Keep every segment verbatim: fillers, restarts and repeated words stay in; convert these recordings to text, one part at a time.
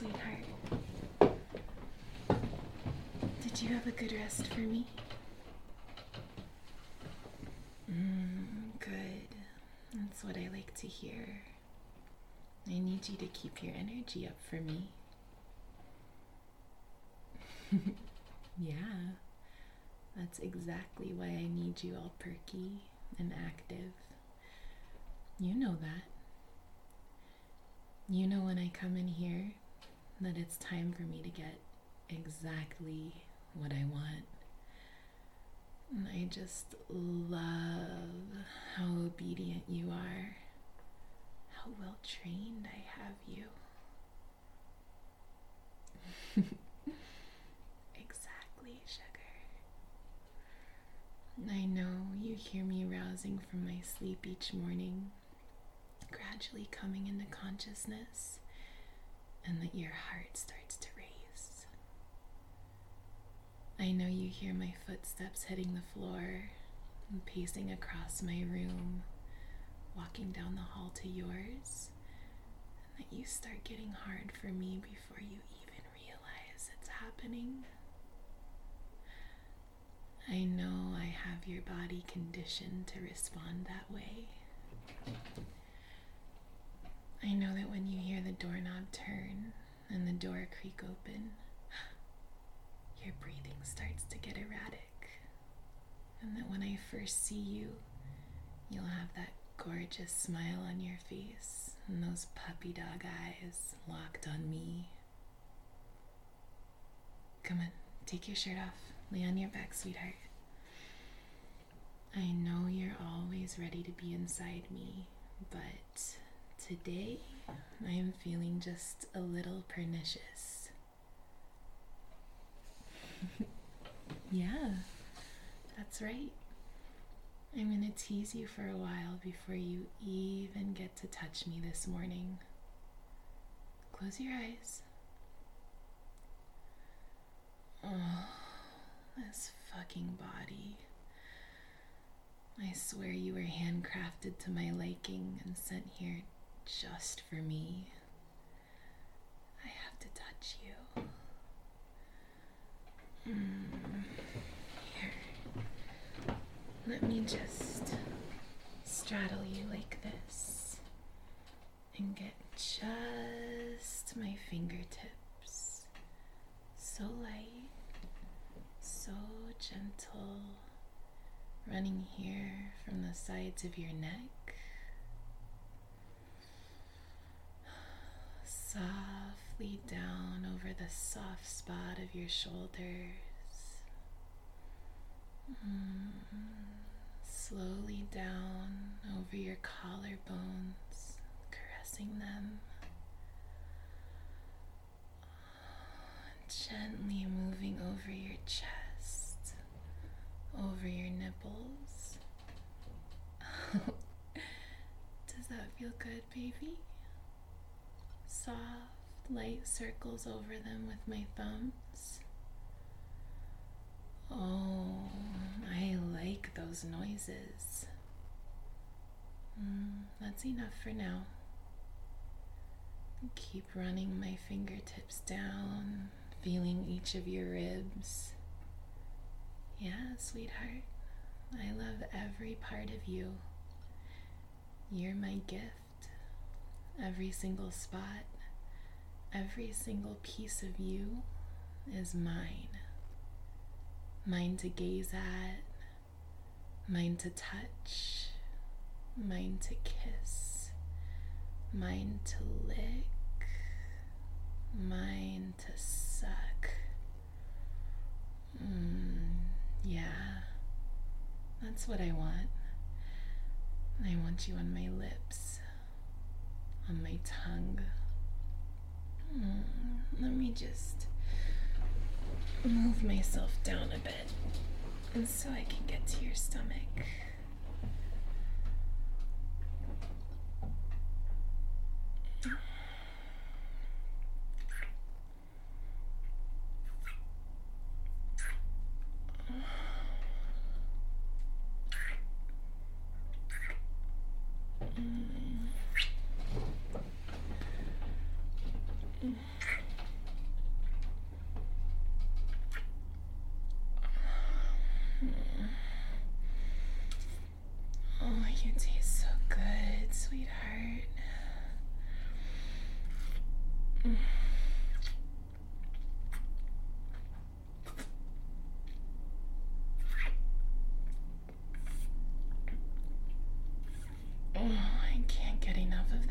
sweetheart? Did you have a good rest for me? Mm, good. That's what I like to hear. I need you to keep your energy up for me. Yeah, that's exactly why I need you all perky and active. You know that. You know when I come in here that it's time for me to get exactly what I want. And I just love how obedient you are, how well trained I have you. Exactly, sugar. I know you hear me rousing from my sleep each morning, gradually coming into consciousness, and that your heart starts to race. I know you hear my footsteps hitting the floor and pacing across my room, walking down the hall to yours, and that you start getting hard for me before you even realize it's happening. I know I have your body conditioned to respond that way. I know that when you hear the doorknob turn and the door creak open, your breathing starts to get erratic. And that when I first see you, you'll have that gorgeous smile on your face and those puppy dog eyes locked on me. Come on, take your shirt off. Lay on your back, sweetheart. I know you're always ready to be inside me, but today I am feeling just a little pernicious. Yeah, that's right. I'm gonna tease you for a while before you even get to touch me this morning. Close your eyes. Oh, this fucking body. I swear you were handcrafted to my liking and sent here just for me. I have to touch you. Mm. Here. Let me just straddle you like this and get just my fingertips. So light, so gentle, running here from the sides of your neck, softly down over the soft spot of your shoulders, mm. slowly down over your collarbones, caressing them. Gently moving over your chest, over your nipples. Does that feel good, baby? Soft, light circles over them with my thumbs. Oh, I like those noises. Mm, that's enough for now. Keep running my fingertips down, feeling each of your ribs. Yeah, sweetheart, I love every part of you. You're my gift. Every single spot, every single piece of you is mine. Mine to gaze at, mine to touch, mine to kiss, mine to lick, mine to suck. Mm, yeah, that's what I want. I want you on my lips, on my tongue. Mm, let me just move myself down a bit and so I can get to your stomach.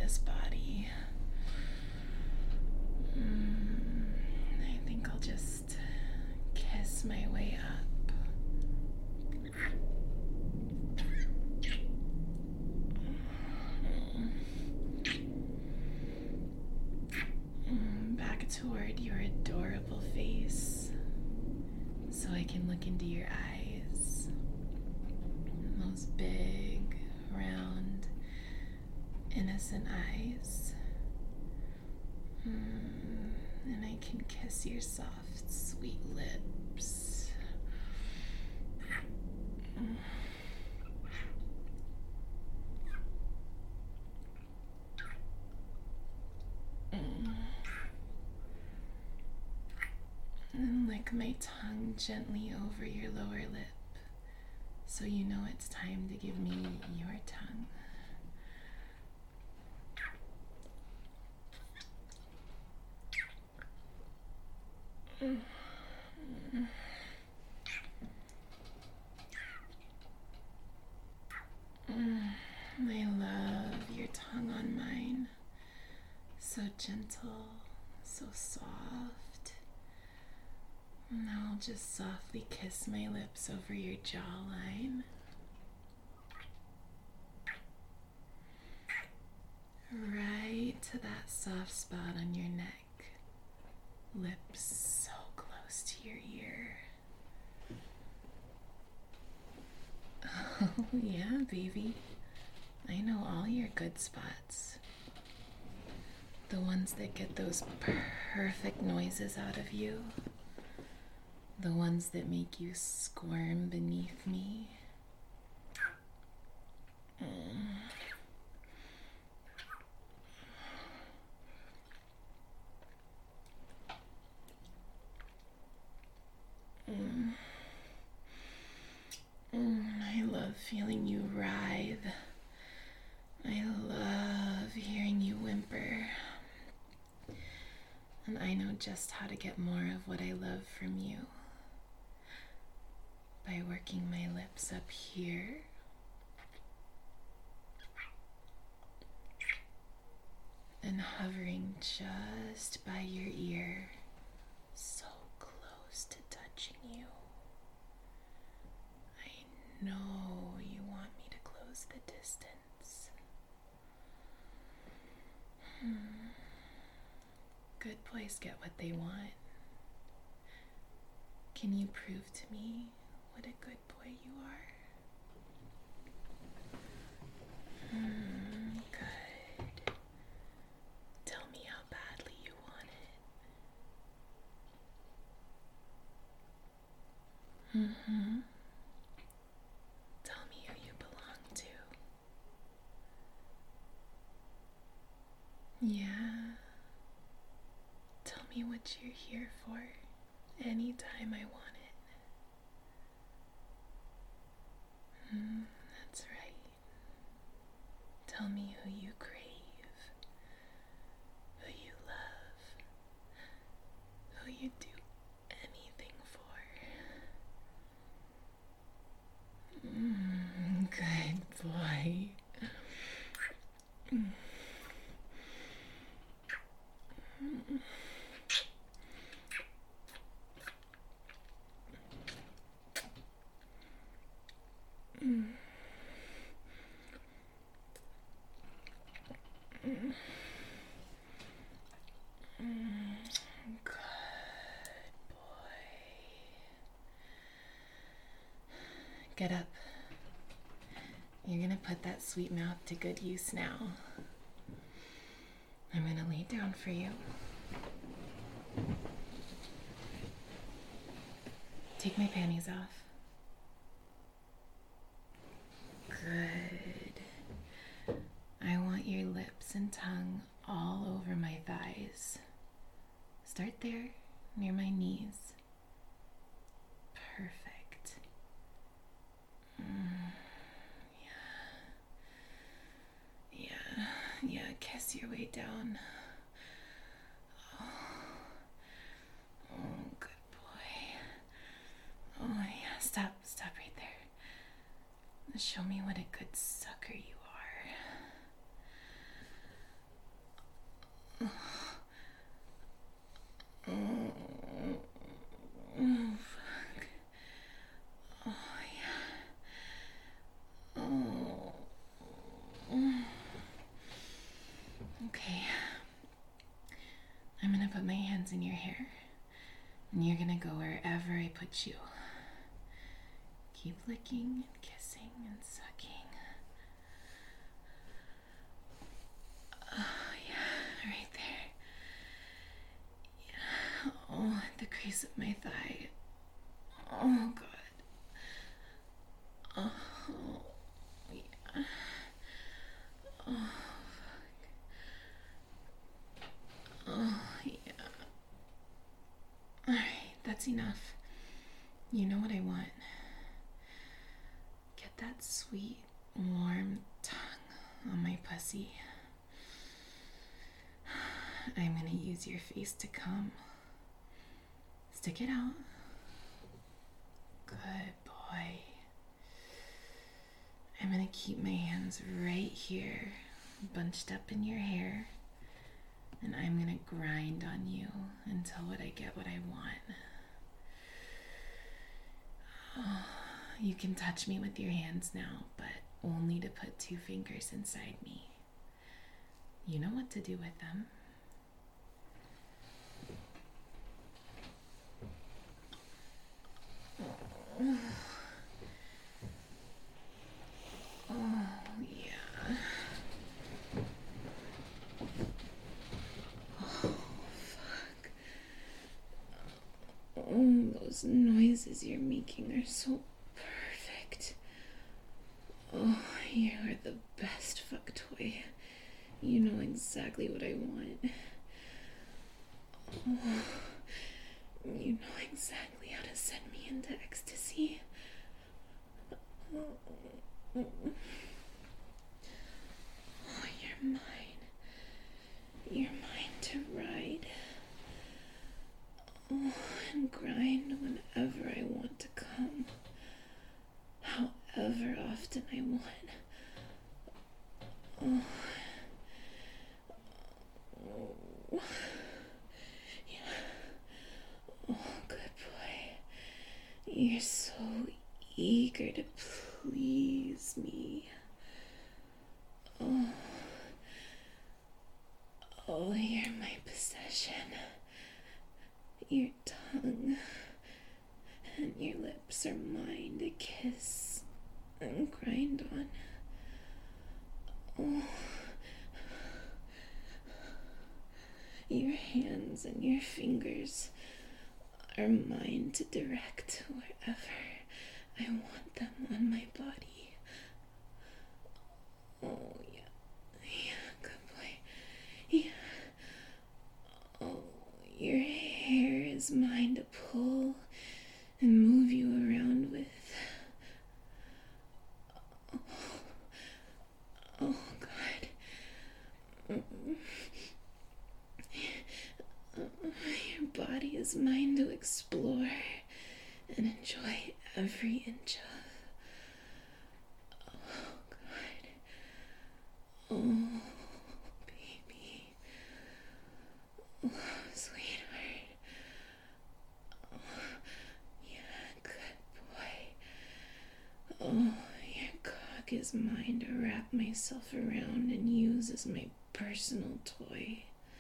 this body. Mm, I think I'll just kiss my way up. Mm, back toward your adorable face so I can look into your eyes. Those big, round, innocent eyes. Mm, and I can kiss your soft, sweet lips. Mm. Mm. And lick my tongue gently over your lower lip so you know it's time to give me your tongue. Mm. Mm. I love your tongue on mine. So gentle, so soft. Now I'll just softly kiss my lips over your jawline. Right to that soft spot on your neck. Lips so close to your ear. Oh yeah, baby. I know all your good spots. The ones that get those perfect noises out of you. The ones that make you squirm beneath me. Mm. Mm. Mm. I love feeling you writhe. I love hearing you whimper. And I know just how to get more of what I love from you. By working my lips up here. And hovering just by your ear. So close to touching you. I know you want me to close the distance. Hmm. Good boys get what they want. Can you prove to me what a good boy you are? Hmm, good. Tell me how badly you want it. Mm-hmm. Tell me who you belong to. Yeah. Tell me what you're here for anytime I want it. Hmm, that's right. Tell me who you crave, who you love, who you do anything for. Mm, good boy. Mm. Mm. Mm. Mm. Mm. Good boy. Get up. You're gonna put that sweet mouth to good use now. I'm gonna lay down for you. Take my panties off. Good. I want your lips and tongue all over my thighs. Start there, near my knees. Perfect. Mm, yeah. Yeah, yeah, kiss your way down. Oh, oh good boy. Oh, yeah, stop, stop right there. Show me what a good sucker you are. And you're gonna go wherever I put you. Keep licking and kissing and sucking. Oh, yeah, right there. Yeah. Oh, at the crease of my thigh. Oh, God. Oh, yeah. Oh, fuck. Oh, yeah. Alright, that's enough. You know what I want. Get that sweet, warm tongue on my pussy. I'm gonna use your face to come. Stick it out. Good boy. I'm gonna keep my hands right here, bunched up in your hair, and I'm gonna grind on you until what I get what I want. Oh, you can touch me with your hands now, but only to put two fingers inside me. You know what to do with them. Oh, oh yeah. Oh, fuck. Oh, those noises you're making are so perfect. Oh, you are the best fuck toy. You know exactly what I want. Oh, you know exactly how to send me into ecstasy. Oh, you're mine. You're mine to ride. Oh, and grind whenever I want to come. However often I want. Oh. Oh. Yeah. Oh, good boy. You're so eager to please me. Oh. Oh, you're my possession. Your tongue and your lips are mine to kiss and grind on. Oh. Your hands and your fingers are mine to direct wherever I want them on my body. Oh, yeah. Yeah, good boy. Yeah. Oh, your hair is mine to pull and move you around with. Oh, oh God. Your body is mine to explore and enjoy every inch of. Oh, God. Oh, baby. Oh, sweetheart. Oh, yeah, good boy. Oh, your cock is mine to wrap myself around and use as my personal toy.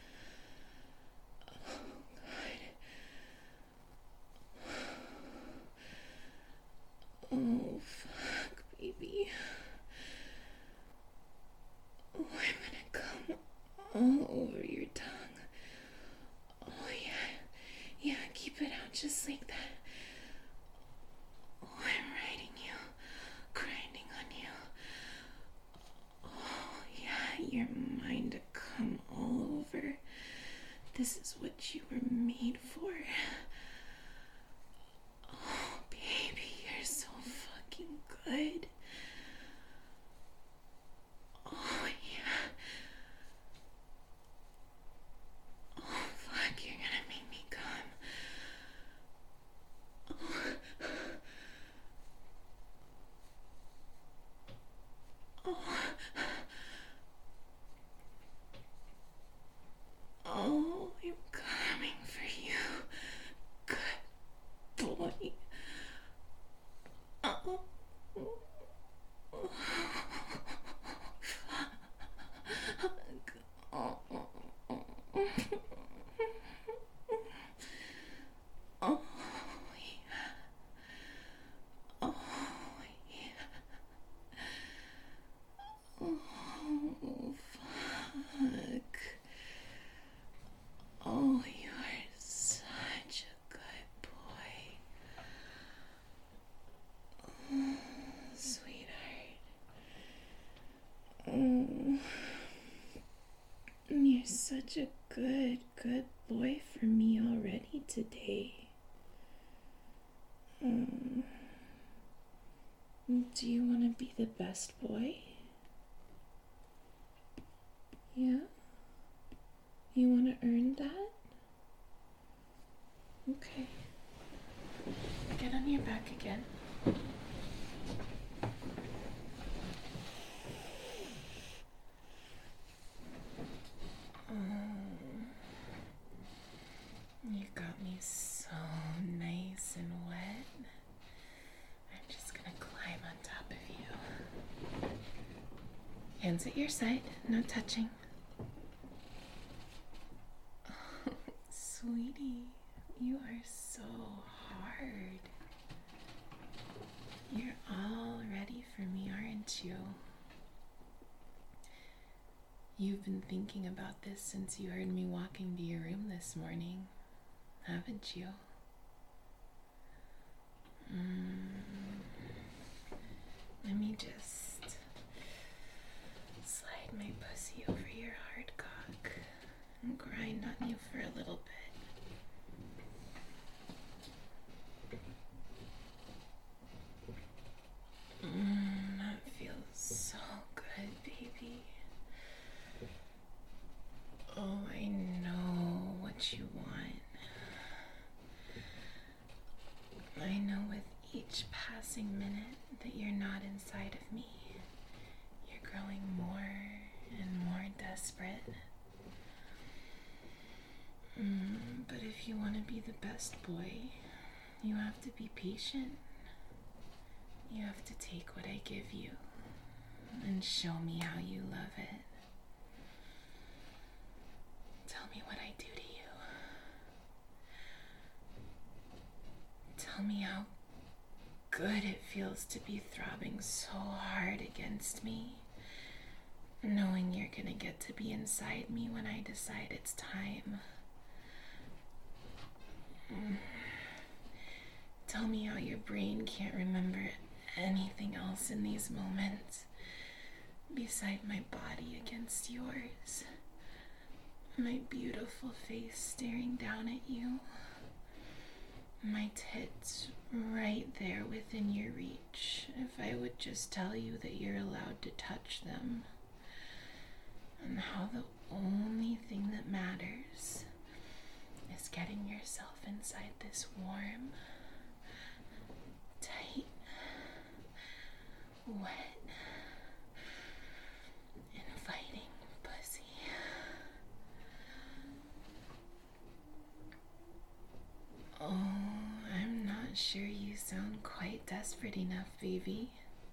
Oh, fuck, baby. Oh, I'm gonna come all over your tongue. Oh, yeah. Yeah, keep it out just like that. Oh, I'm riding you, grinding on you. Oh, yeah, you're mine to come all over. This is what you were made for. Oh, baby, you're so fucking good. Oh, yeah. Oh, fuck, you're gonna make me come. Oh. Oh. Oh, I'm coming for you. Good boy. Oh. such a good, good boy for me already today. Um, do you want to be the best boy? Yeah? You want to earn that? Okay. Get on your back again. You got me so nice and wet. I'm just gonna climb on top of you. Hands at your side, no touching. Oh, sweetie, you are so hard. You're all ready for me, aren't you? You've been thinking about this since you heard me walking to your room this morning, haven't you? Mm. Let me just slide my pussy over your hard cock and grind on you for a little bit. Mm, that feels so good, baby. Oh, I know what you want. I know with each passing minute that you're not inside of me, you're growing more and more desperate. Mm, but if you want to be the best boy, you have to be patient. You have to take what I give you and show me how you love it. Tell me what I do to you. Tell me how good it feels to be throbbing so hard against me, knowing you're gonna get to be inside me when I decide it's time. Mm. Tell me how your brain can't remember anything else in these moments beside my body against yours. My beautiful face staring down at you. My tits right there within your reach, if I would just tell you that you're allowed to touch them. And how the only thing that matters is getting yourself inside this warm, tight, wet, inviting pussy. Oh, I'm not sure you sound quite desperate enough, baby.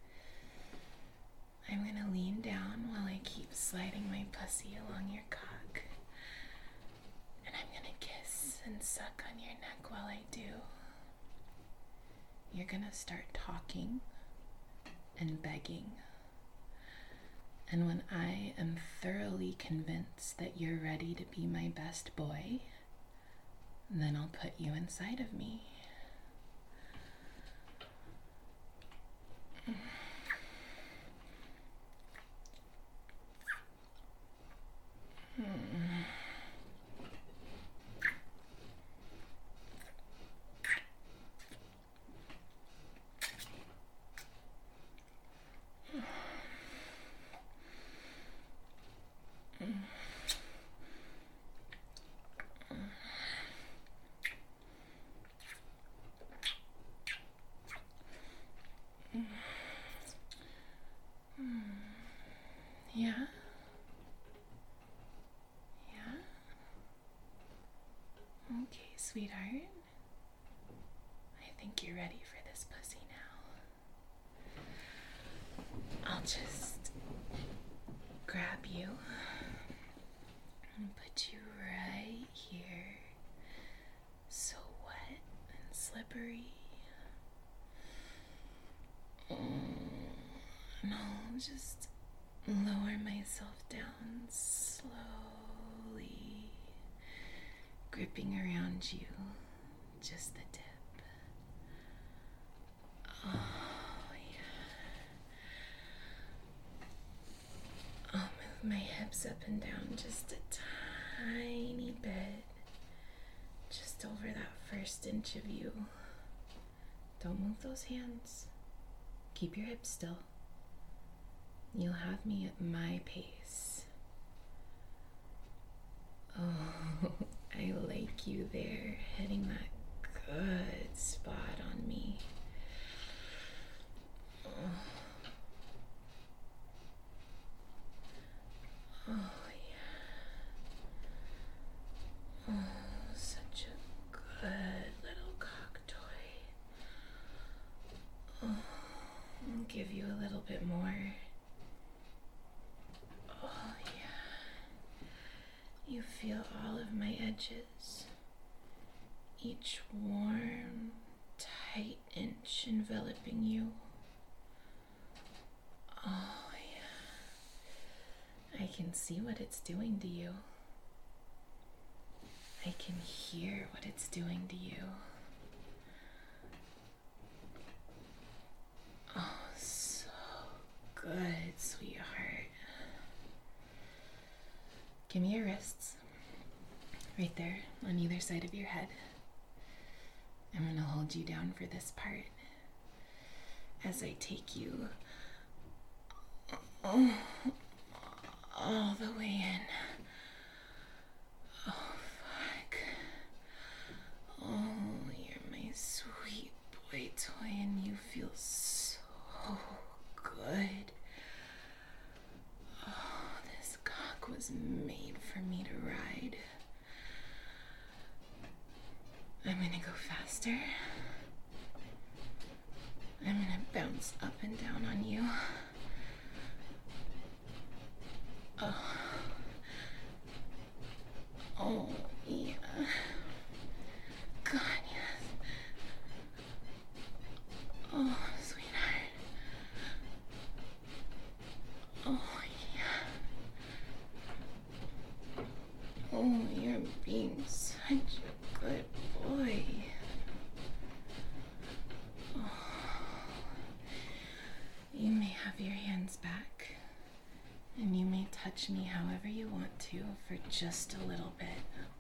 I'm gonna lean down while I keep sliding my pussy along your cock. And I'm gonna kiss and suck on your neck while I do. You're gonna start talking and begging. And when I am thoroughly convinced that you're ready to be my best boy, then I'll put you inside of me. Yeah? Yeah? Okay, sweetheart. I think you're ready for this pussy now. I'll just grab you and put you right here. So wet and slippery. Oh, and I'll just lower myself down slowly, gripping around you, just the tip. Oh, yeah. I'll move my hips up and down just a tiny bit just over that first inch of you. Don't move those hands. Keep your hips still. You'll have me at my pace. Oh, I like you there, hitting that good spot on me. Oh, oh yeah. Oh, such a good little cock toy. Oh, I'll give you a little bit more. Oh yeah. You feel all of my edges. Each warm, tight inch enveloping you. Oh yeah. I can see what it's doing to you. I can hear what it's doing to you. Oh, so good, sweetheart. Give me your wrists. Right there, on either side of your head. I'm gonna hold you down for this part as I take you oh, all the way in. Oh, fuck. Oh, you're my sweet boy toy and you feel so good. Oh, this cock was made for me to ride. I'm gonna go faster. I'm gonna bounce up and down on you. Oh. Oh, yeah. God, yes. Oh, sweetheart. Oh, yeah. Oh, you're being such a good boy. Oh. You may have your hands back, and you may touch me however you want to for just a little bit.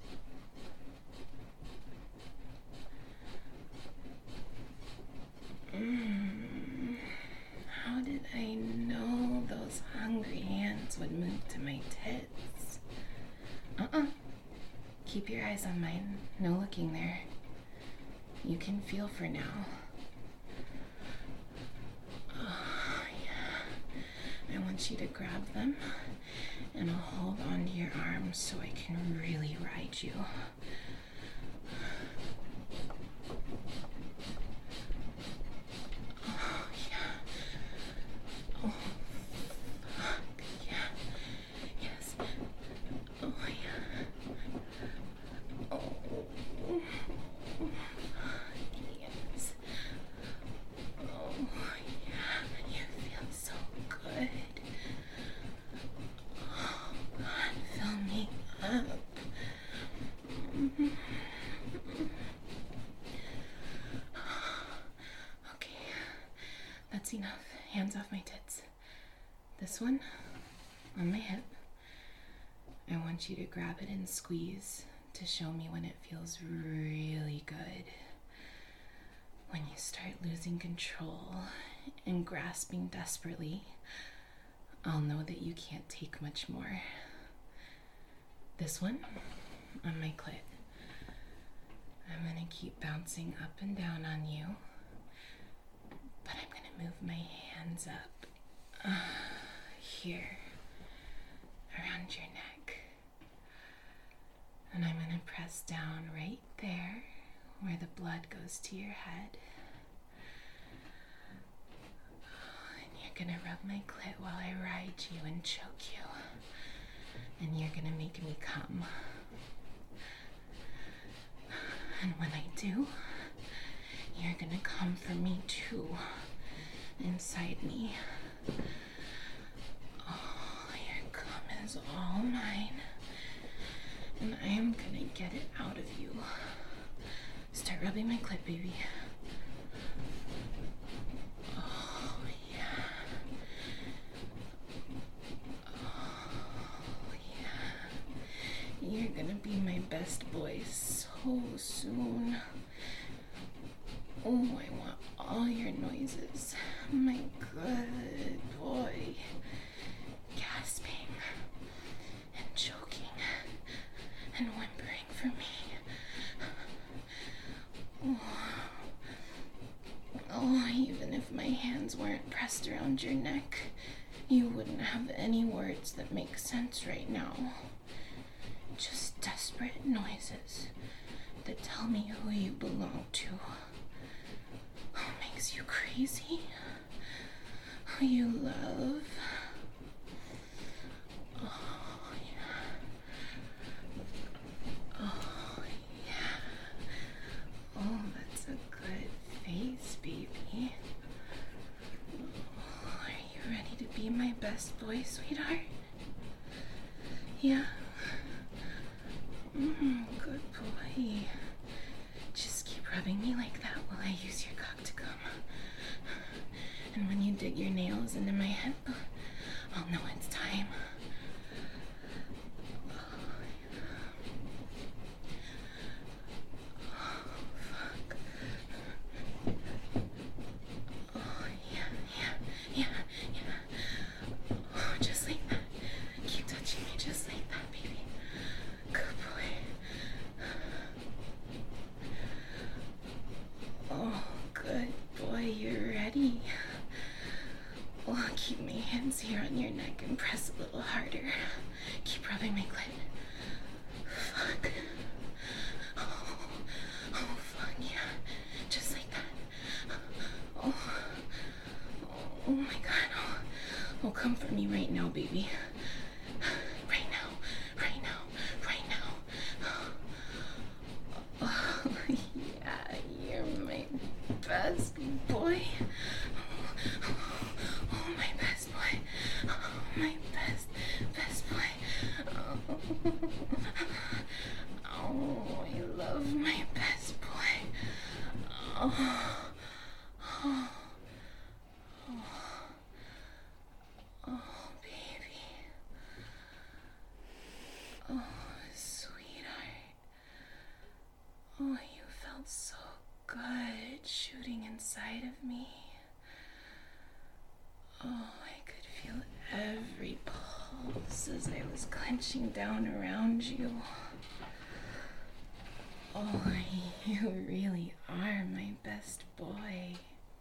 Mm. How did I know those hungry hands would move to my tits? Uh-uh. Keep your eyes on mine. No looking there. You can feel for now. Oh, yeah. I want you to grab them, and I'll hold onto your arms so I can really ride you. Oh, yeah. Oh, fuck, yeah. Yes. Oh, yeah. Oh, yes. Oh, yeah. You feel so good. Oh, God, fill me up. Okay, that's enough. Hands off my tits. This one on my hip. I want you to grab it and squeeze to show me when it feels really good. When you start losing control and grasping desperately, I'll know that you can't take much more. This one on my clit. I'm gonna keep bouncing up and down on you, but I'm gonna move my hands up uh, here around your neck. And I'm going to press down right there where the blood goes to your head. And you're going to rub my clit while I ride you and choke you. And you're going to make me come. And when I do, you're going to come for me too, inside me. Oh, your cum is all mine. And I am gonna get it out of you. Start rubbing my clit, baby. Oh, yeah. Oh, yeah. You're so soon. Oh, I want all your noises. My good boy. Gasping and choking and whimpering for me. Oh. Oh, even if my hands weren't pressed around your neck, you wouldn't have any words that make sense right now. Just desperate noises that tell me who you belong to. Who makes you crazy? Who you love? Oh, yeah. Oh, yeah. Oh, that's a good face, baby. Oh, are you ready to be my best boy, sweetheart? Yeah? Mm, good boy. Just keep rubbing me like that while I use your cock to come. And when you dig your nails into my hip, I'll know it's time. Oh, fuck. Oh, yeah, yeah, yeah, yeah. Oh, just like that. Keep touching me just like that, baby. Good boy. Oh, good boy, you're ready. Oh, keep my hands here on your neck and press a little harder. Keep rubbing my clit. Fuck. Oh, oh, fuck, yeah. Just like that. Oh, oh my God. Oh, oh, come for me right now, baby. Right now, right now, right now. Oh, yeah, you're my best boy. Oh, my best boy. Oh, my best, best boy. Oh, oh, I love my best boy. Oh, oh, oh, oh, baby. Oh, sweetheart. Oh, you felt so good shooting inside of me. Oh, I could feel every pulse as I was clenching down around you. Oh, you really are my best boy.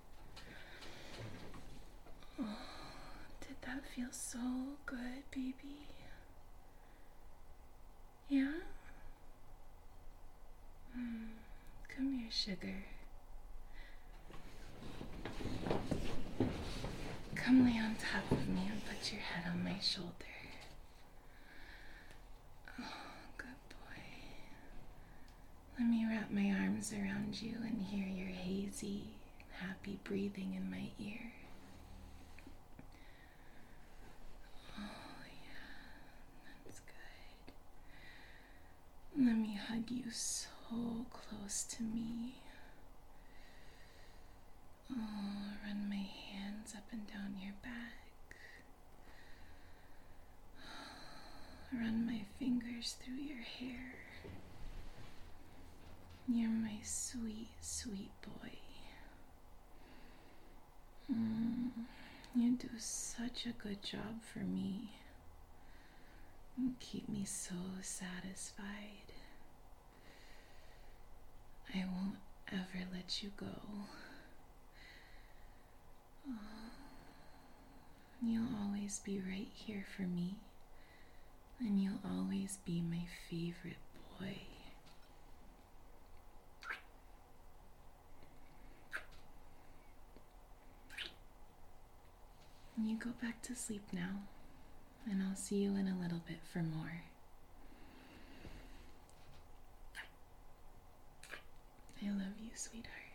Oh, did that feel so good, baby? Yeah? Mm, come here, sugar. Come lay on top of me and put your head on my shoulder. Oh, good boy. Let me wrap my arms around you and hear your hazy, happy breathing in my ear. Oh, yeah, that's good. Let me hug you so close to me. Oh, run my hands up and down your back. Run my fingers through your hair. You're my sweet, sweet boy. Mm, you do such a good job for me. You keep me so satisfied. I won't ever let you go. Oh, you'll always be right here for me, and you'll always be my favorite boy. You go back to sleep now, and I'll see you in a little bit for more. I love you, sweetheart.